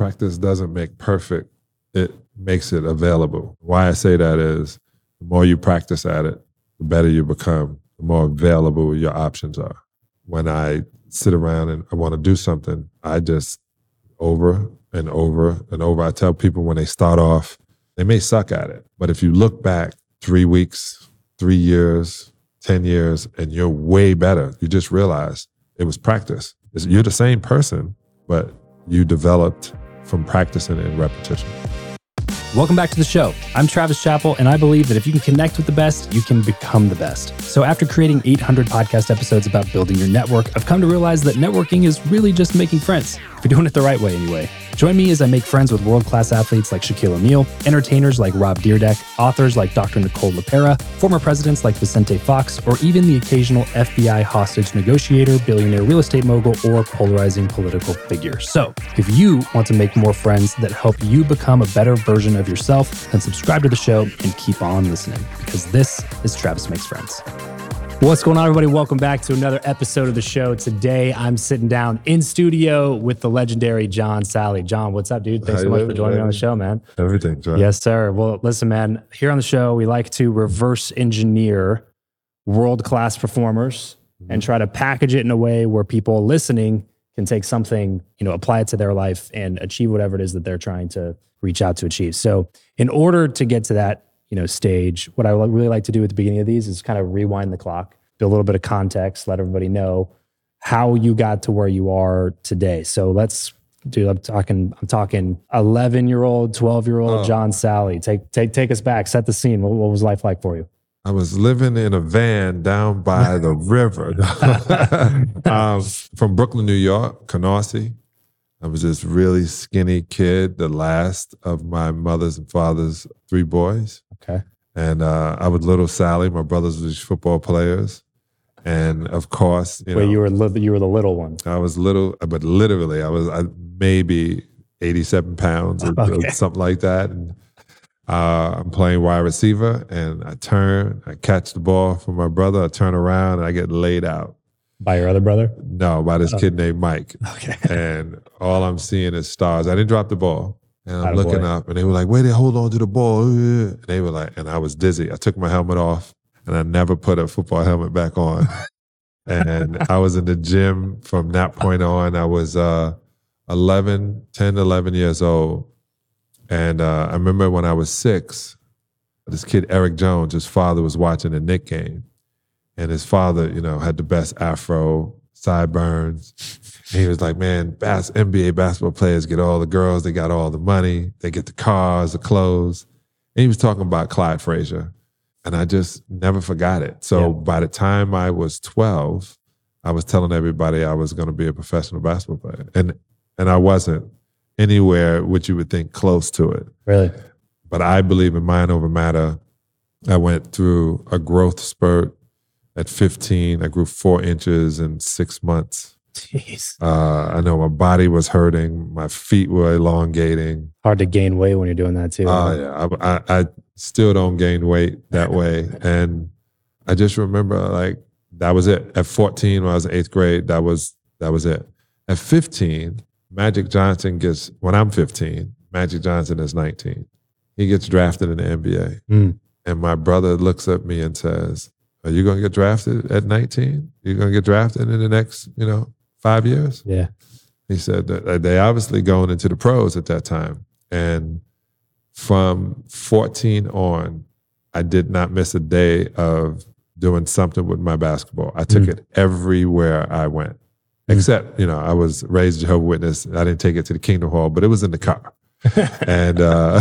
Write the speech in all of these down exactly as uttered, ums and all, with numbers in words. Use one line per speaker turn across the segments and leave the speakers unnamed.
practice doesn't make perfect. It makes it available. Why I say that is the more you practice at it, the better you become, the more available your options are. When I sit around and I want to do something, I just over and over and over. I tell people when they start off, they may suck at it. But if you look back three weeks, three years, ten years, and you're way better, you just realize it was practice. You're the same person, but you developed from practicing and repetition.
Welcome back to the show. I'm Travis Chappell, and I believe that if you can connect with the best, you can become the best. So after creating eight hundred podcast episodes about building your network, I've come to realize that networking is really just making friends, if you're doing it the right way anyway. Join me as I make friends with world-class athletes like Shaquille O'Neal, entertainers like Rob Dyrdek, authors like Doctor Nicole LePera, former presidents like Vicente Fox, or even the occasional F B I hostage negotiator, billionaire real estate mogul, or polarizing political figure. So if you want to make more friends that help you become a better version of yourself, then subscribe to the show and keep on listening, because this is Travis Makes Friends. What's going on, everybody? Welcome back to another episode of the show. Today, I'm sitting down in studio with the legendary John Salley. John, what's up, dude? Thanks so much for joining me on the show, man.
Everything, John.
Yes, sir. Well, listen, man, here on the show, we like to reverse engineer world-class performers mm-hmm. and try to package it in a way where people listening can take something, you know, apply it to their life and achieve whatever it is that they're trying to reach out to achieve. So in order to get to that, you know, stage, what I really like to do at the beginning of these is kind of rewind the clock, build a little bit of context, let everybody know how you got to where you are today. So let's, dude, I'm talking, I'm talking eleven year old, twelve year old oh. John Salley. Take, take, take us back, set the scene. What, what was life like for you?
I was living in a van down by the river um, from Brooklyn, New York, Canarsie. I was this really skinny kid, the last of my mother's and father's three boys.
Okay.
And uh, I was little Sally. My brothers were football players. And of course, you
Wait,
know.
you were, li- you were the little one.
I was little, but literally I was I, maybe eighty-seven pounds or,
okay.
or something like that. And uh, I'm playing wide receiver and I turn, I catch the ball from my brother. I turn around and I get laid out.
By your other brother?
No, by this oh. kid named Mike.
Okay.
And all I'm seeing is stars. I didn't drop the ball. And I'm
Atta
looking
boy.
up and they were like, wait, they hold on to the ball. And they were like, and I was dizzy. I took my helmet off and I never put a football helmet back on. And I was in the gym from that point on. I was uh, eleven, ten, eleven years old. And uh, I remember when I was six, this kid, Eric Jones, his father was watching the Knicks game. And his father, you know, had the best afro, sideburns. And he was like, man, bas- N B A basketball players get all the girls, they got all the money, they get the cars, the clothes. And he was talking about Clyde Frazier. And I just never forgot it. So yeah. by the time I was twelve, I was telling everybody I was going to be a professional basketball player. And and I wasn't anywhere which you would think close to it.
Really?
But I believe in mind over matter. I went through a growth spurt. At fifteen, I grew four inches in six months.
Jeez.
Uh, I know my body was hurting. My feet were elongating.
Hard to gain weight when you're doing that too.
Oh, uh, yeah. I, I, I still don't gain weight that way. And I just remember, like, that was it. At fourteen, when I was in eighth grade, that was that was it. At fifteen, Magic Johnson gets, when I'm fifteen, Magic Johnson is nineteen. He gets drafted in the N B A.
Mm.
And my brother looks at me and says, are you going to get drafted at nineteen? You're going to get drafted in the next, you know, five years?
Yeah.
He said that they obviously going into the pros at that time. And from fourteen on, I did not miss a day of doing something with my basketball. I took mm. it everywhere I went. Mm. Except, you know, I was raised Jehovah's Witness. I didn't take it to the Kingdom Hall, but it was in the car. and uh,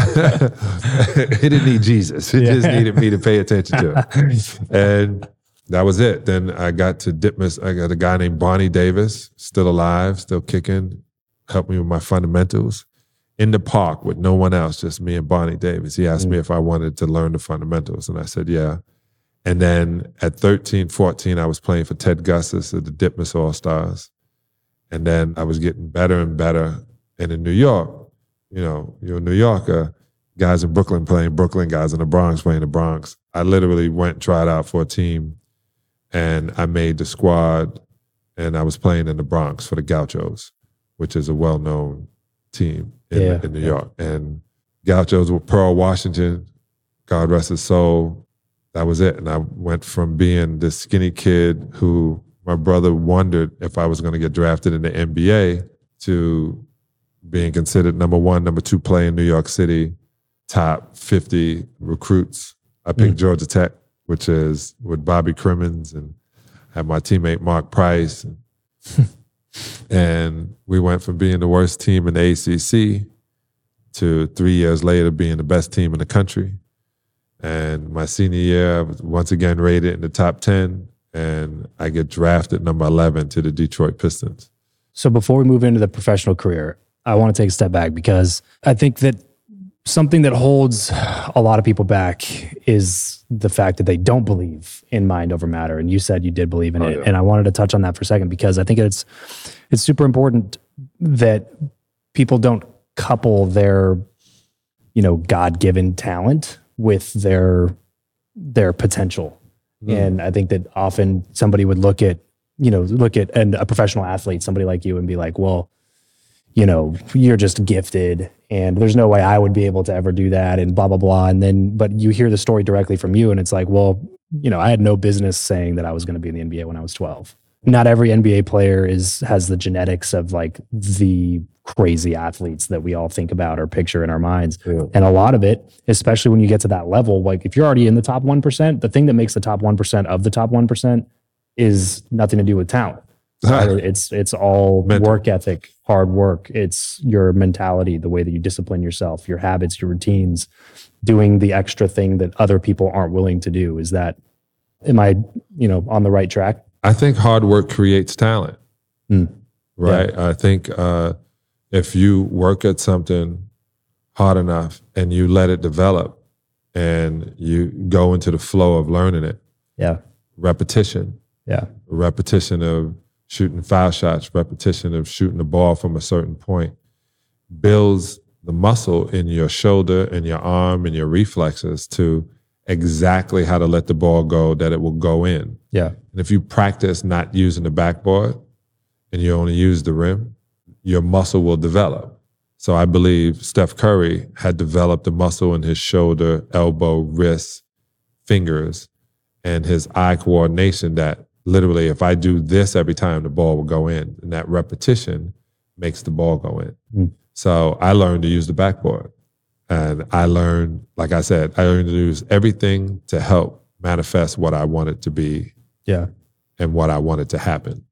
it didn't need Jesus. It yeah. just needed me to pay attention to it. And that was it. Then I got to Ditmas. I got a guy named Bonnie Davis, still alive, still kicking, helped me with my fundamentals. In the park with no one else, just me and Bonnie Davis. He asked mm. me if I wanted to learn the fundamentals. And I said, yeah. And then at thirteen, fourteen, I was playing for Ted Gussis at the Ditmas All-Stars. And then I was getting better and better. And in New York, you know, you're a New Yorker, guys in Brooklyn playing Brooklyn, guys in the Bronx playing the Bronx. I literally went and tried out for a team and I made the squad and I was playing in the Bronx for the Gauchos, which is a well-known team in,
Yeah.
in New York. And Gauchos with Pearl Washington, God rest his soul, that was it. And I went from being this skinny kid who my brother wondered if I was going to get drafted in the N B A to being considered number one, number two player in New York City, top fifty recruits. I picked mm. Georgia Tech, which is with Bobby Crimmins, and had my teammate Mark Price. And, and we went from being the worst team in the A C C to three years later being the best team in the country. And my senior year, I was once again rated in the top ten, and I get drafted number eleven to the Detroit Pistons.
So before we move into the professional career, I want to take a step back because I think that something that holds a lot of people back is the fact that they don't believe in mind over matter. And you said you did believe in
oh,
it.
Yeah.
And I wanted to touch on that for a second because I think it's it's super important that people don't couple their, you know, God-given talent with their their potential. Mm. And I think that often somebody would look at, you know, look at and a professional athlete, somebody like you, and be like, well, you know, you're just gifted and there's no way I would be able to ever do that and blah, blah, blah. And then, but you hear the story directly from you and it's like, well, you know, I had no business saying that I was going to be in the N B A when I was twelve. Not every N B A player is has the genetics of like the crazy athletes that we all think about or picture in our minds. Yeah. And a lot of it, especially when you get to that level, like if you're already in the top one percent, the thing that makes the top one percent of the top one percent is nothing to do with talent. Right? It's it's all Mental. Work ethic, hard work. It's your mentality, the way that you discipline yourself, your habits, your routines, doing the extra thing that other people aren't willing to do. Is that, am I, you know, on the right track?
I think hard work creates talent, mm. right? Yeah. I think uh, if you work at something hard enough and you let it develop and you go into the flow of learning it,
yeah,
repetition,
yeah,
repetition of shooting foul shots, repetition of shooting the ball from a certain point builds the muscle in your shoulder and your arm and your reflexes to exactly how to let the ball go, that it will go in.
Yeah.
And if you practice not using the backboard and you only use the rim, your muscle will develop. So I believe Steph Curry had developed the muscle in his shoulder, elbow, wrist, fingers, and his eye coordination that literally, if I do this every time, the ball will go in. And that repetition makes the ball go in. Mm. So I learned to use the backboard. And I learned, like I said, I learned to use everything to help manifest what I wanted to be,
yeah,
and what I wanted to happen.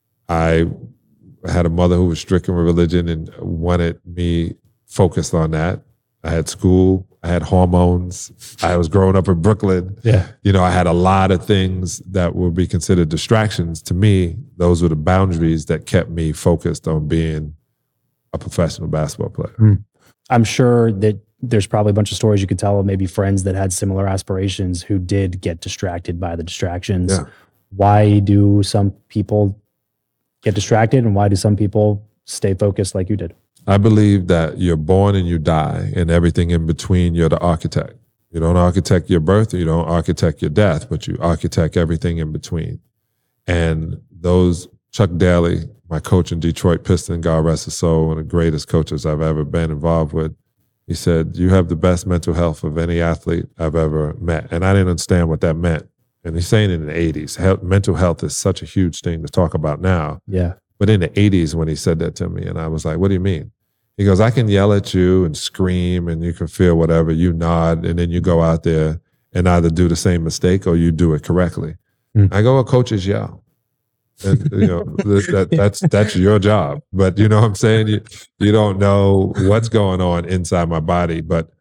I had a mother who was stricken with religion and wanted me focused on that. I had school, I had hormones, I was growing up in Brooklyn.
Yeah.
You know, I had a lot of things that would be considered distractions. To me, those were the boundaries that kept me focused on being a professional basketball player.
Mm. I'm sure that there's probably a bunch of stories you could tell of maybe friends that had similar aspirations who did get distracted by the distractions.
Yeah.
Why do some people get distracted and why do some people stay focused like you did?
I believe that you're born and you die, and everything in between, you're the architect. You don't architect your birth, or you don't architect your death, but you architect everything in between. And those, Chuck Daly, my coach in Detroit Pistons, God rest his soul, one of the greatest coaches I've ever been involved with, he said, you have the best mental health of any athlete I've ever met. And I didn't understand what that meant. And he's saying it in the eighties. Health, mental health is such a huge thing to talk about now.
Yeah.
But in the eighties when he said that to me, and I was like, what do you mean? He goes, I can yell at you and scream and you can feel whatever, you nod, and then you go out there and either do the same mistake or you do it correctly. Mm. I go, well, coaches yell. And, you know, that, that's that's your job. But you know what I'm saying? You, you don't know what's going on inside my body. But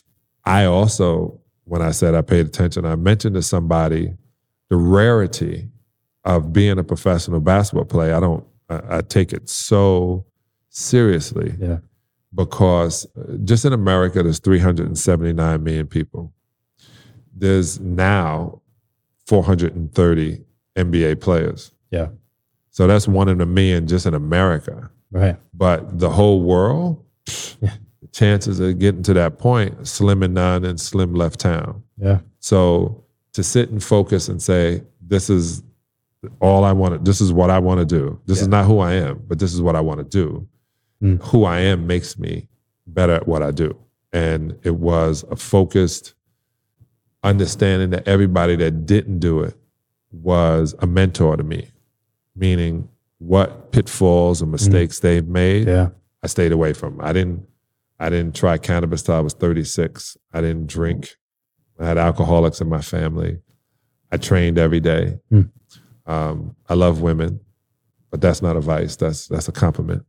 I also, when I said I paid attention, I mentioned to somebody the rarity of being a professional basketball player. I don't, I, I take it so seriously.
Yeah.
Because just in America, there's three hundred seventy-nine million people. There's now four hundred thirty N B A players.
Yeah.
So that's one in a million just in America.
Right.
But the whole world,
yeah.
the chances of getting to that point, slim and none, and slim left town.
Yeah.
So to sit and focus and say, this is all I want to, this is what I want to do. This yeah. is not who I am, but this is what I want to do. Mm. Who I am makes me better at what I do. And it was a focused understanding that everybody that didn't do it was a mentor to me, meaning what pitfalls and mistakes mm-hmm. they've made,
yeah.
I stayed away from. I didn't I didn't try cannabis till I was thirty-six. I didn't drink. I had alcoholics in my family. I trained every day. Mm. Um, I love women, but that's not a vice. That's that's a compliment.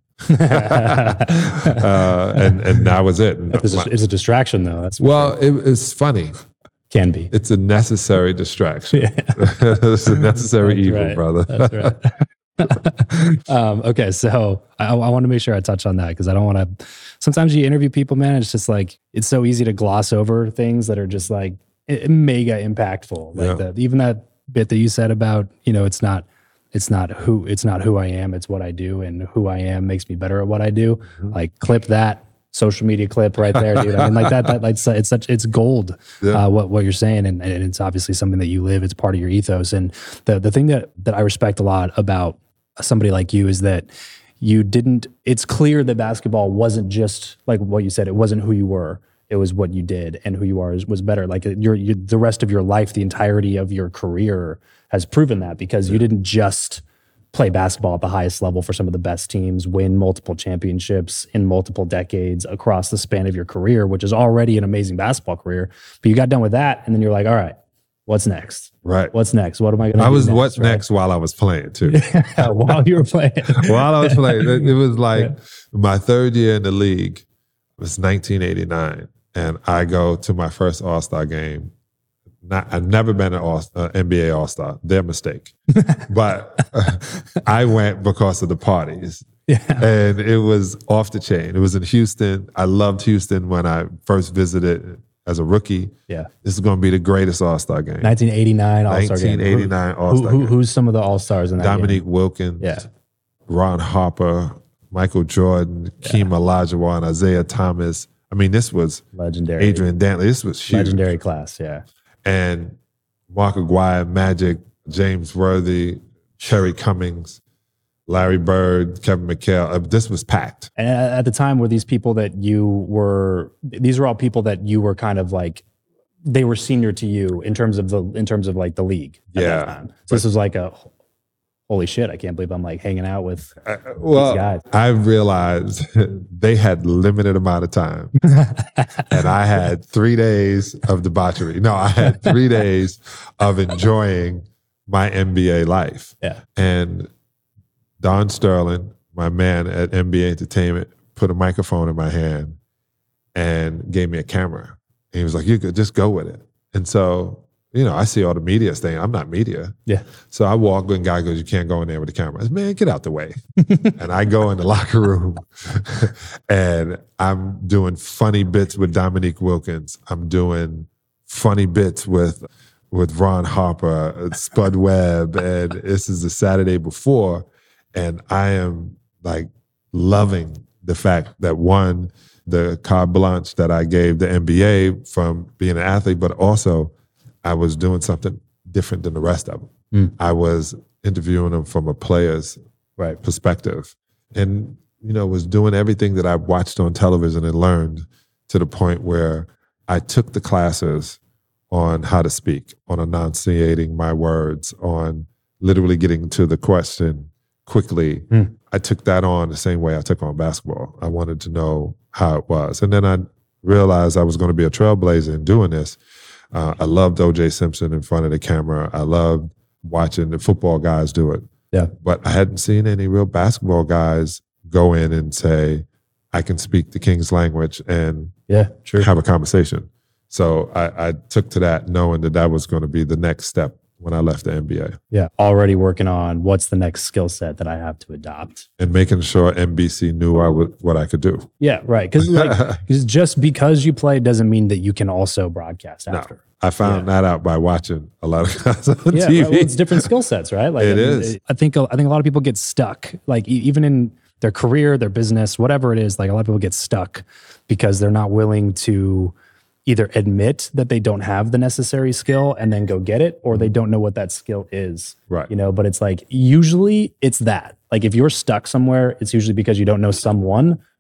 uh, and and that was it. And
it's, a, it's a distraction, though. That's
well, it, it's funny.
Can be.
It's a necessary distraction. Yeah. It's a necessary
That's
evil,
right.
brother.
That's right. um, okay, so I, I want to make sure I touch on that because I don't want to. Sometimes you interview people, man. It's just like it's so easy to gloss over things that are just like mega impactful. Like yeah. the, even that bit that you said about, you know, it's not, it's not who, it's not who I am. It's what I do, and who I am makes me better at what I do. Mm-hmm. Like clip that social media clip right there, dude. I mean, like that, that like it's such, it's gold. Yeah. Uh, what what you're saying, and, and it's obviously something that you live. It's part of your ethos. And the the thing that that I respect a lot about somebody like you is that you didn't. It's clear that basketball wasn't just like what you said. It wasn't who you were. It was what you did, and who you are is, was better. Like your, your the rest of your life, the entirety of your career has proven that, because you didn't just play basketball at the highest level for some of the best teams, win multiple championships in multiple decades across the span of your career, which is already an amazing basketball career. But you got done with that, and then you're like, all right, what's next?
Right.
What's next? What am I going to do
I was
next,
what's
right?
next while I was playing too.
Yeah, while you were playing.
While I was playing. It was like yeah. my third year in the league. It was nineteen eighty-nine. And I go to my first All-Star game. Not, I've never been an All, uh, N B A All-Star. Their mistake. But uh, I went because of the parties.
Yeah.
And it was off the chain. It was in Houston. I loved Houston when I first visited as a rookie.
Yeah.
This is going to be the greatest All-Star game.
nineteen eighty-nine All-Star game.
nineteen eighty-nine All-Star
who, who,
game.
Who's some of the All-Stars in that
Dominique
game?
Wilkins.
Yeah.
Ron Harper. Michael Jordan. Yeah. Keem Olajuwon. Isaiah Thomas. I mean, this was
legendary.
Adrian Dantley. This was huge.
Legendary class, yeah.
And Mark Aguirre, Magic, James Worthy, Terry Cummings, Larry Bird, Kevin McHale. Uh, this was packed.
And at the time, were these people that you were? These were all people that you were kind of like. They were senior to you in terms of the in terms of like the league. At
yeah.
That time. So this was like a. Holy shit, I can't believe I'm like hanging out with
uh, well,
these guys.
I realized they had limited amount of time. And I had three days of debauchery. No, I had three days of enjoying my N B A life.
Yeah.
And Don Sterling, my man at N B A Entertainment, put a microphone in my hand and gave me a camera. And he was like, you could just go with it. And so, you know, I see all the media saying, I'm not media.
Yeah.
So I walk in, guy goes, you can't go in there with the camera. I said, man, get out the way. And I go in the locker room and I'm doing funny bits with Dominique Wilkins. I'm doing funny bits with with Ron Harper, Spud Webb, and this is the Saturday before. And I am like loving the fact that, one, the carte blanche that I gave the N B A from being an athlete, but also I was doing something different than the rest of them. Mm. I was interviewing them from a player's
right.
perspective, and you know, was doing everything that I watched on television and learned, to the point where I took the classes on how to speak, on enunciating my words, on literally getting to the question quickly. Mm. I took that on the same way I took on basketball. I wanted to know how it was, and then I realized I was going to be a trailblazer in doing this. Uh, I loved O J Simpson in front of the camera. I loved watching the football guys do it.
Yeah.
But I hadn't seen any real basketball guys go in and say, I can speak the King's language and
yeah, sure.
have a conversation. So I, I took to that knowing that that was going to be the next step when I left the N B A.
Yeah. Already working on what's the next skill set that I have to adopt.
And making sure N B C knew I would, what I could do.
Yeah, right. Because like, just because you play doesn't mean that you can also broadcast after.
No, I found
yeah.
that out by watching a lot of guys on
yeah,
T V.
Right, well, it's different skill sets, right? Like
it
I mean,
is.
I think I think a lot of people get stuck, like even in their career, their business, whatever it is. Like a lot of people get stuck because they're not willing to either admit that they don't have the necessary skill and then go get it, or they don't know what that skill is.
Right.
You know, but it's like, usually it's that. Like if you're stuck somewhere, it's usually because you don't know someone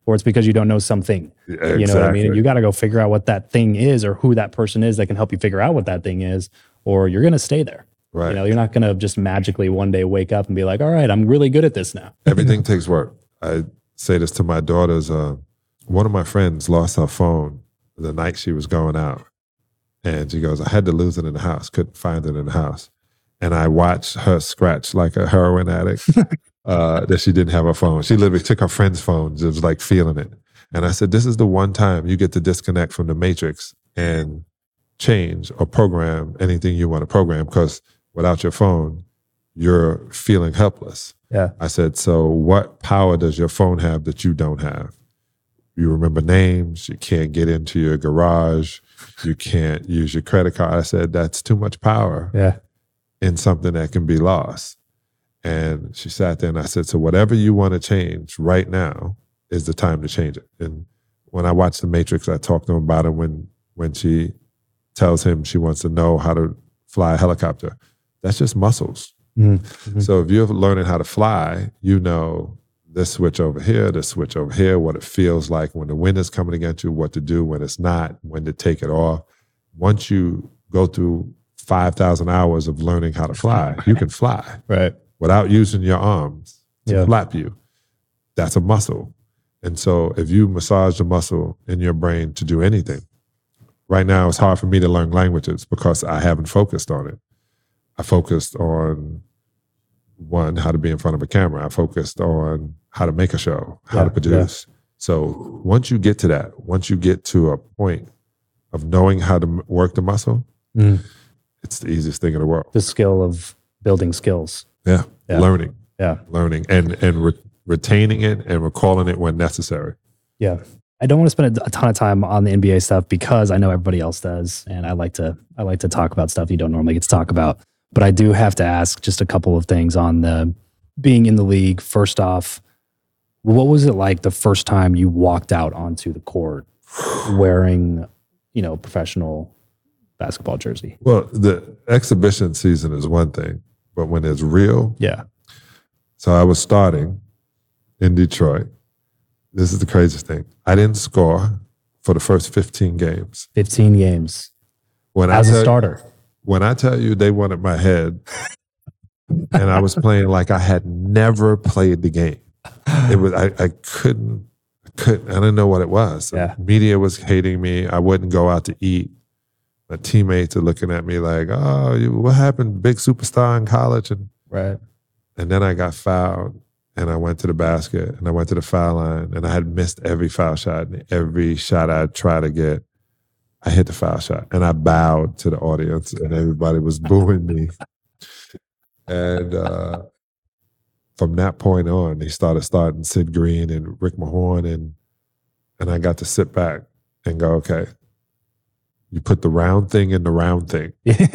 or it's because you don't know something.
Exactly.
You know what I mean? And you got to go figure out what that thing is or who that person is that can help you figure out what that thing is, or you're going to stay there.
Right.
You know, you're not going to just magically one day wake up and be like, all right, I'm really good at this now.
Everything takes work. I say this to my daughters. Uh, one of my friends lost her phone the night she was going out. And she goes, I had to lose it in the house, couldn't find it in the house. And I watched her scratch like a heroin addict uh, that she didn't have her phone. She literally took her friend's phone, just like feeling it. And I said, this is the one time you get to disconnect from the matrix and change or program anything you want to program, because without your phone, you're feeling helpless.
Yeah.
I said, so what power does your phone have that you don't have? You remember names, you can't get into your garage, you can't use your credit card. I said, that's too much power
Yeah.
in something that can be lost. And she sat there and I said, so whatever you want to change right now is the time to change it. And when I watched The Matrix, I talked to him about it when, when she tells him she wants to know how to fly a helicopter. That's just muscles.
Mm-hmm.
So if you're learning how to fly, you know this switch over here, this switch over here, what it feels like when the wind is coming against you, what to do when it's not, when to take it off. Once you go through five thousand hours of learning how to fly, you can fly.
Right.
Without using your arms to
Yeah.
flap you. That's a muscle. And so if you massage the muscle in your brain to do anything, right now it's hard for me to learn languages because I haven't focused on it. I focused on, one, how to be in front of a camera. I focused on how to make a show, how
Yeah,
to produce. Yeah. So once you get to that, once you get to a point of knowing how to m- work the muscle,
mm.
it's the easiest thing in the world.
The skill of building skills.
Yeah,
Yeah.
learning.
Yeah.
Learning and, and re- retaining it and recalling it when necessary.
Yeah. I don't want to spend a ton of time on the N B A stuff because I know everybody else does. And I like to, I like to talk about stuff you don't normally get to talk about. But I do have to ask just a couple of things on the being in the league. First off, what was it like the first time you walked out onto the court wearing, you know, professional basketball jersey?
Well, the exhibition season is one thing, but when it's real.
Yeah.
So I was starting in Detroit. This is the craziest thing. I didn't score for the first fifteen games.
fifteen games.
When
As
I
a
tell,
starter.
When I tell you they wanted my head and I was playing like I had never played the game. It was I, I couldn't couldn't I didn't know what it was.
Yeah.
Media was hating me. I wouldn't go out to eat. My teammates are looking at me like, oh, you, what happened? Big superstar in college. And
Right.
And then I got fouled and I went to the basket and I went to the foul line and I had missed every foul shot and every shot I tried to get, I hit the foul shot and I bowed to the audience and everybody was booing me. And uh, from that point on, they started starting Sid Green and Rick Mahorn and and I got to sit back and go, okay, you put the round thing in the round thing.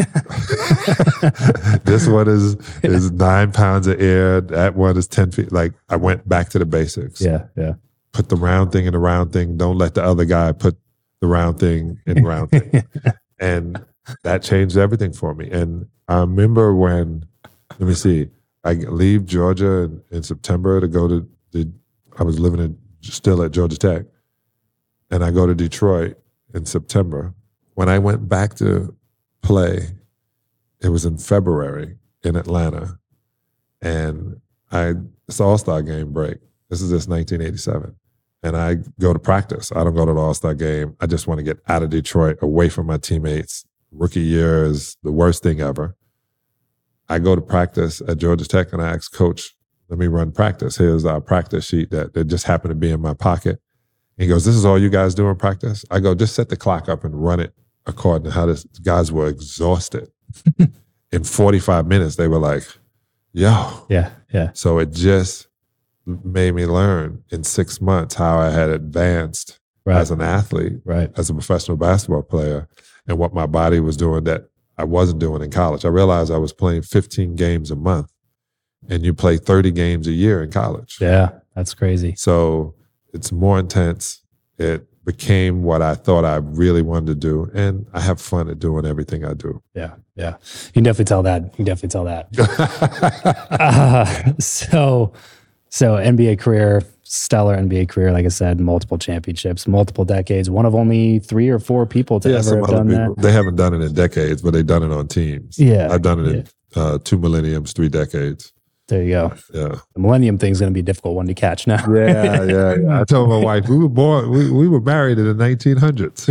This one is is nine pounds of air. That one is ten feet. Like I went back to the basics.
Yeah, yeah.
Put the round thing in the round thing. Don't let the other guy put the round thing in the round thing. And that changed everything for me. And I remember when, let me see, I leave Georgia in, in September to go to the, I was living in, still at Georgia Tech. And I go to Detroit in September. When I went back to play, it was in February in Atlanta. And I, it's the All-Star game break. This is just nineteen eighty-seven. And I go to practice. I don't go to the All-Star game. I just want to get out of Detroit, away from my teammates. Rookie year is the worst thing ever. I go to practice at Georgia Tech and I ask Coach, let me run practice. Here's our practice sheet that, that just happened to be in my pocket. He goes, this is all you guys do in practice? I go, just set the clock up and run it according to how this. Guys were exhausted. In forty-five minutes, they were like, yo.
Yeah, yeah.
So it just made me learn in six months how I had advanced
Right.
as an athlete,
Right.
as a professional basketball player, and what my body was doing that I wasn't doing in college. I realized I was playing fifteen games a month, and you play thirty games a year in college.
Yeah, that's crazy.
So it's more intense. It became what I thought I really wanted to do, and I have fun at doing everything I do.
Yeah, yeah. You can definitely tell that. You can definitely tell that. uh, so, so N B A career stellar N B A career. Like I said, multiple championships, multiple decades. One of only three or four people to
yeah,
ever
some
have
other
done
people,
that.
they haven't done it in decades, but they've done it on teams.
Yeah.
I've done it
yeah.
in uh, two millenniums, three decades.
There you go.
Yeah.
The millennium thing's going to be a difficult one to catch now.
Yeah, yeah, yeah. I told my wife, we were born, we, we were married in the nineteen hundreds.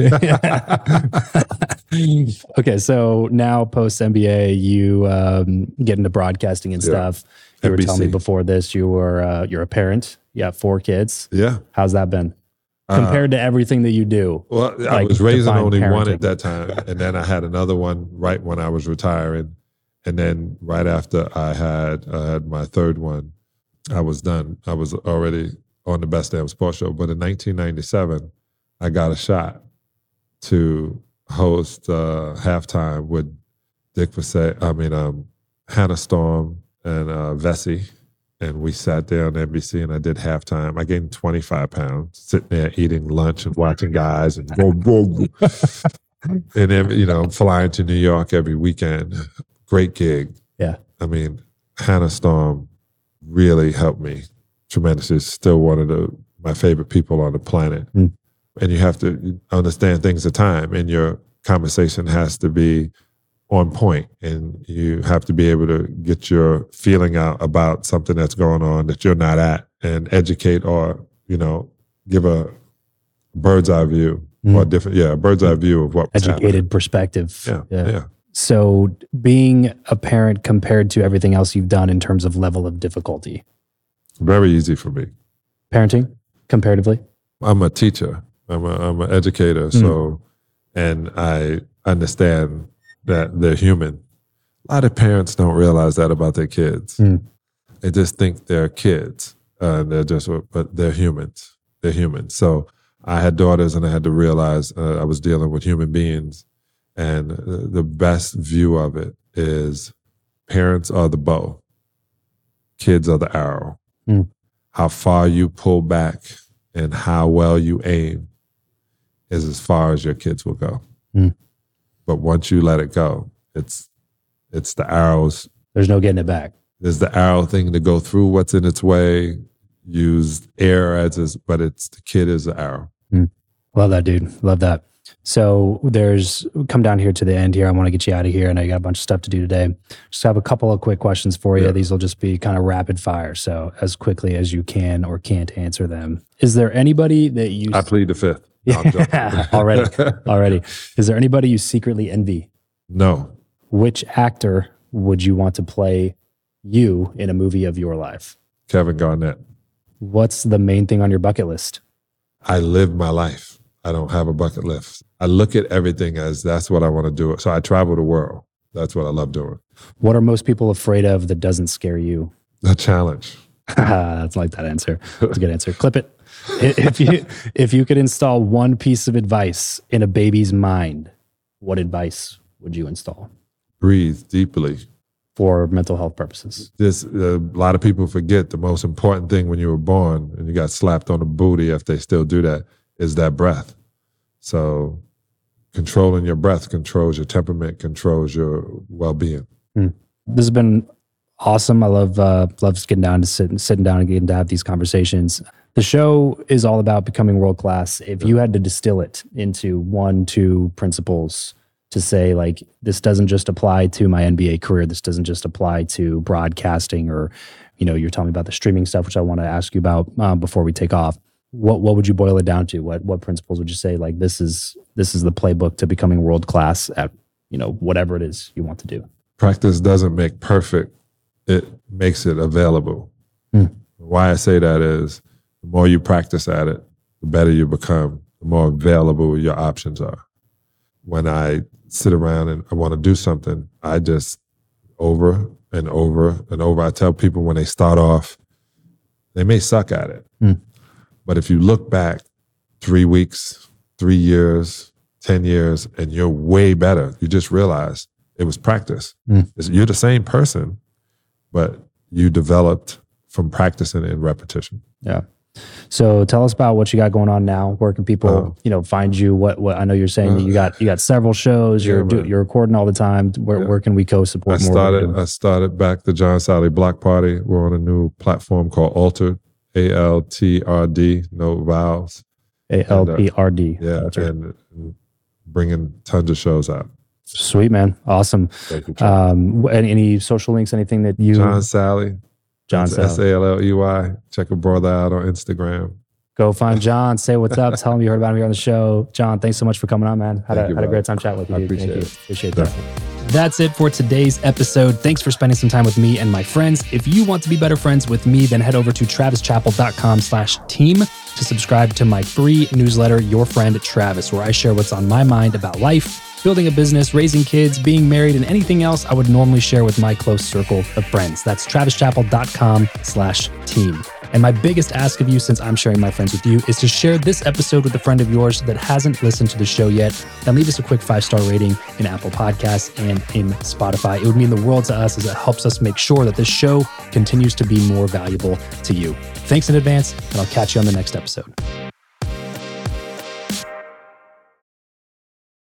Okay, so now post N B A, you um, get into broadcasting and
Yeah.
stuff. You were
N B C.
telling me before this, you were uh, you're a parent. You have four kids.
Yeah.
How's that been
Uh,
compared to everything that you do?
Well, I
like,
was raising
define
only one
parenting.
at that time. And then I had another one right when I was retiring. And then right after I had I had my third one, I was done. I was already on the Best Damn Sports Show. But in nineteen ninety-seven, I got a shot to host uh, halftime with Dick Versailles, I mean, um, Hannah Storm and uh, Vesey. And we sat there on N B C and I did halftime. I gained twenty-five pounds, sitting there eating lunch and watching guys and go, go, go. And then, you know, flying to New York every weekend. Great gig.
Yeah.
I mean, Hannah Storm really helped me tremendously. She's still one of the my favorite people on the planet.
Mm.
And you have to understand things at time, and your conversation has to be on point, and you have to be able to get your feeling out about something that's going on that you're not at, and educate or, you know, give a bird's eye view
Mm.
or different, yeah, a bird's eye view of what was
Educated
happening.
perspective.
Yeah, yeah.
So being a parent compared to everything else you've done in terms of level of difficulty,
Very easy for me.
parenting comparatively.
I'm a teacher. I'm a, I'm an educator. So, and I understand that they're human. A lot of parents don't realize that about their kids.
Mm.
They just think they're kids. Uh, they're just, but they're humans. They're humans. So I had daughters, and I had to realize uh, I was dealing with human beings. And uh, the best view of it is parents are the bow, kids are the arrow.
Mm.
How far you pull back and how well you aim is as far as your kids will go.
Mm.
But once you let it go, it's it's the arrows.
There's no getting it back.
There's the arrow thing to go through what's in its way. Use air as is, but it's the kid is the arrow.
Mm. Love that, dude. Love that. So there's come down here to the end here. I want to get you out of here. I know you got a bunch of stuff to do today. Just have a couple of quick questions for you.
Yeah.
These will just be kind of rapid fire. So as quickly as you can or can't answer them. Is there anybody that you
I plead the fifth. No, I'm joking.
yeah, already, already. Is there anybody you secretly envy?
No.
Which actor would you want to play you in a movie of your life?
Kevin Garnett.
What's the main thing on your bucket list?
I live my life. I don't have a bucket list. I look at everything as that's what I want to do. So I travel the world. That's what I love doing.
What are most people afraid of that doesn't scare you?
A challenge.
That's like that answer. That's a good answer. Clip it. If you if you could install one piece of advice in a baby's mind, what advice would you install
Breathe deeply.
for mental health purposes?
This uh, a lot of people forget the most important thing when you were born and you got slapped on the booty, if they still do that, is that breath. So controlling your breath controls your temperament, controls your well-being.
Hmm. This has been awesome. I love uh, love just getting down to sit, sitting down and getting to have these conversations. The show is all about becoming world class. If you had to distill it into one, two principles to say, like, this doesn't just apply to my N B A career, this doesn't just apply to broadcasting, or, you know, you're telling me about the streaming stuff, which I want to ask you about uh, before we take off. What what would you boil it down to? What what principles would you say, like, this is this is the playbook to becoming world class at, you know, whatever it is you want to do?
Practice doesn't make perfect. It makes it available.
Hmm.
Why I say that is the more you practice at it, the better you become, the more available your options are. When I sit around and I want to do something, I just over and over and over. I tell people when they start off, they may suck at it.
Hmm.
But if you look back three weeks, three years, ten years, and you're way better, you just realize it was practice.
Hmm.
It's- You're the same person, but you developed from practicing and repetition.
Yeah. So tell us about what you got going on now. Where can people,
Uh,
you know, find you? What what I know you're saying that you got you got several shows.
Yeah,
You're do,
man.
you're recording all the time. Where
Yeah.
where can we go
I
support more? of what you're
started
doing?
I started back the John Sally Block Party. We're on a new platform called Altered. A L T R D, no vowels.
A L P R D.
Yeah,
Gotcha.
and bringing tons of shows out.
Sweet, man. Awesome.
Thank you, John.
Um, any, any social links, anything that you...
John Sally.
John Sally.
S A L L E Y. Check a brother out on Instagram.
Go find John. Say what's up. Tell him you heard about him here on the show. John, thanks so much for coming on, man. Had, a,
you,
had a great time chatting with you.
I
dude.
appreciate
Thank
it.
you. Appreciate that.
Definitely.
That's it for today's episode. Thanks for spending some time with me and my friends. If you want to be better friends with me, then head over to travischappell.com slash team to subscribe to my free newsletter, Your Friend Travis, where I share what's on my mind about life, building a business, raising kids, being married, and anything else I would normally share with my close circle of friends. That's travischappell.com slash team. And my biggest ask of you, since I'm sharing my friends with you, is to share this episode with a friend of yours that hasn't listened to the show yet, and leave us a quick five-star rating in Apple Podcasts and in Spotify. It would mean the world to us as it helps us make sure that this show continues to be more valuable to you. Thanks in advance, and I'll catch you on the next episode.